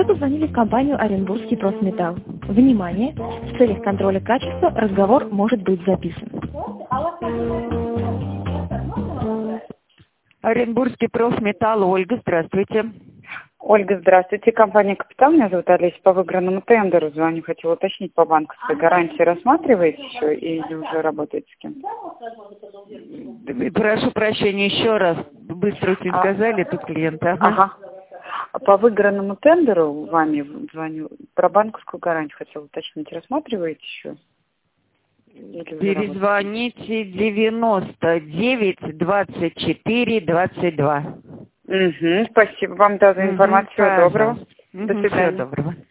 Вы позвонили в компанию «Оренбургский профметалл». Внимание! В целях контроля качества разговор может быть записан. Оренбургский профметалл. Ольга, здравствуйте. Ольга, здравствуйте. Компания «Капитал». Меня зовут Олеся. По выигранному тендеру звоню. Хотела уточнить по банковской гарантии. Рассматриваете еще или уже работаете с кем? Прошу прощения, еще раз. Быстро очень сказали, тут клиент. Ага. По выигранному тендеру вами звоню. Про банковскую гарантию хотела уточнить. Рассматриваете еще? Перезвоните 99 24 22. Спасибо вам за информацию. Всего доброго. До свидания. Всего доброго.